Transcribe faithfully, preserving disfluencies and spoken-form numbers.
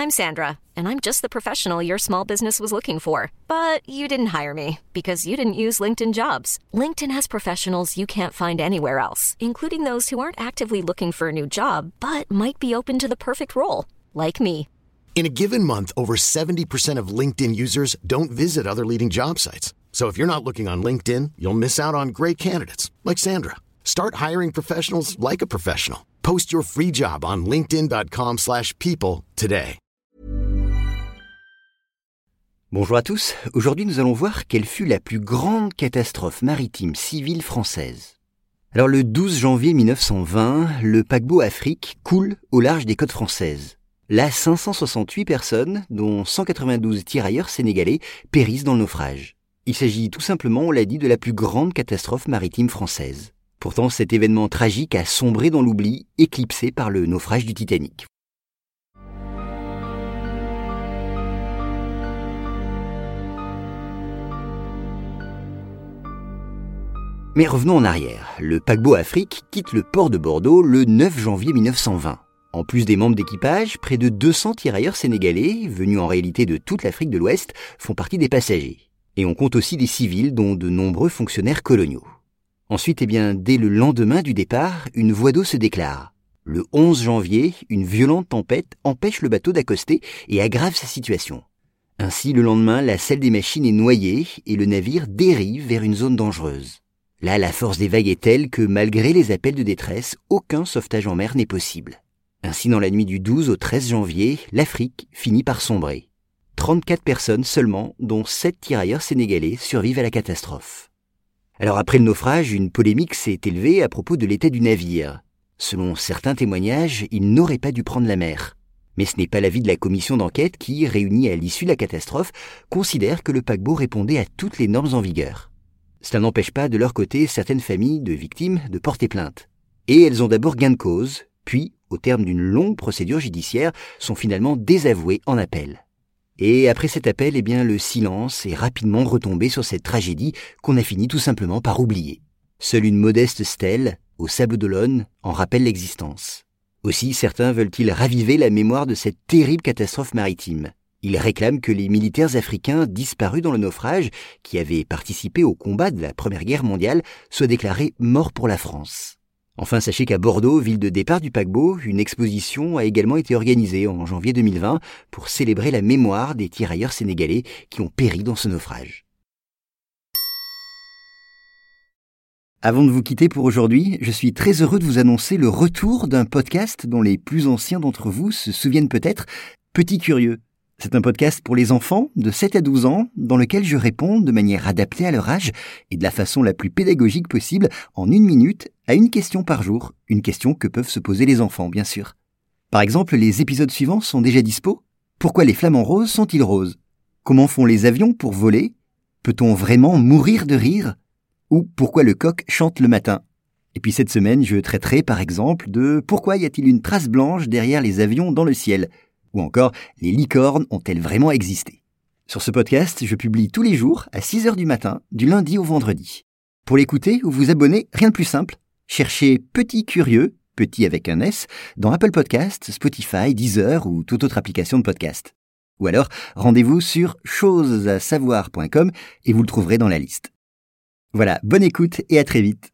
I'm Sandra, and I'm just the professional your small business was looking for. But you didn't hire me because you didn't use LinkedIn Jobs. LinkedIn has professionals you can't find anywhere else, including those who aren't actively looking for a new job, but might be open to the perfect role, like me. In a given month, over seventy percent of LinkedIn users don't visit other leading job sites. So if you're not looking on LinkedIn, you'll miss out on great candidates like Sandra. Start hiring professionals like a professional. Post your free job on linkedin.com slash people today. Bonjour à tous, aujourd'hui nous allons voir quelle fut la plus grande catastrophe maritime civile française. Alors le douze janvier mille neuf cent vingt, le paquebot Afrique coule au large des côtes françaises. Là, cinq cent soixante-huit personnes, dont cent quatre-vingt-douze tirailleurs sénégalais, périssent dans le naufrage. Il s'agit tout simplement, on l'a dit, de la plus grande catastrophe maritime française. Pourtant, cet événement tragique a sombré dans l'oubli, éclipsé par le naufrage du Titanic. Mais revenons en arrière. Le paquebot Afrique quitte le port de Bordeaux le neuf janvier mille neuf cent vingt. En plus des membres d'équipage, près de deux cents tirailleurs sénégalais, venus en réalité de toute l'Afrique de l'Ouest, font partie des passagers. Et on compte aussi des civils, dont de nombreux fonctionnaires coloniaux. Ensuite, eh bien, dès le lendemain du départ, une voie d'eau se déclare. Le onze janvier, une violente tempête empêche le bateau d'accoster et aggrave sa situation. Ainsi, le lendemain, la selle des machines est noyée et le navire dérive vers une zone dangereuse. Là, la force des vagues est telle que, malgré les appels de détresse, aucun sauvetage en mer n'est possible. Ainsi, dans la nuit du douze au treize janvier, l'Afrique finit par sombrer. trente-quatre personnes seulement, dont sept tirailleurs sénégalais, survivent à la catastrophe. Alors après le naufrage, une polémique s'est élevée à propos de l'état du navire. Selon certains témoignages, il n'aurait pas dû prendre la mer. Mais ce n'est pas l'avis de la commission d'enquête qui, réunie à l'issue de la catastrophe, considère que le paquebot répondait à toutes les normes en vigueur. Cela n'empêche pas de leur côté certaines familles de victimes de porter plainte. Et elles ont d'abord gain de cause, puis, au terme d'une longue procédure judiciaire, sont finalement désavouées en appel. Et après cet appel, eh bien, le silence est rapidement retombé sur cette tragédie qu'on a fini tout simplement par oublier. Seule une modeste stèle, au Sables d'Olonne, en rappelle l'existence. Aussi, certains veulent-ils raviver la mémoire de cette terrible catastrophe maritime. Ils réclament que les militaires africains disparus dans le naufrage, qui avaient participé au combat de la Première Guerre mondiale, soient déclarés morts pour la France. Enfin, sachez qu'à Bordeaux, ville de départ du paquebot, une exposition a également été organisée en janvier deux mille vingt pour célébrer la mémoire des tirailleurs sénégalais qui ont péri dans ce naufrage. Avant de vous quitter pour aujourd'hui, je suis très heureux de vous annoncer le retour d'un podcast dont les plus anciens d'entre vous se souviennent peut-être, Petit Curieux. C'est un podcast pour les enfants de sept à douze ans dans lequel je réponds de manière adaptée à leur âge et de la façon la plus pédagogique possible en une minute à une question par jour, une question que peuvent se poser les enfants bien sûr. Par exemple, les épisodes suivants sont déjà dispo. Pourquoi les flamants roses sont-ils roses ? Comment font les avions pour voler ? Peut-on vraiment mourir de rire ? Ou pourquoi le coq chante le matin ? Et puis cette semaine, je traiterai par exemple de pourquoi y a-t-il une trace blanche derrière les avions dans le ciel ? Ou encore, les licornes ont-elles vraiment existé ? Sur ce podcast, je publie tous les jours à six heures du matin, du lundi au vendredi. Pour l'écouter ou vous abonner, rien de plus simple. Cherchez Petit Curieux, petit avec un S, dans Apple Podcasts, Spotify, Deezer ou toute autre application de podcast. Ou alors, rendez-vous sur choses à savoir point com et vous le trouverez dans la liste. Voilà, bonne écoute et à très vite.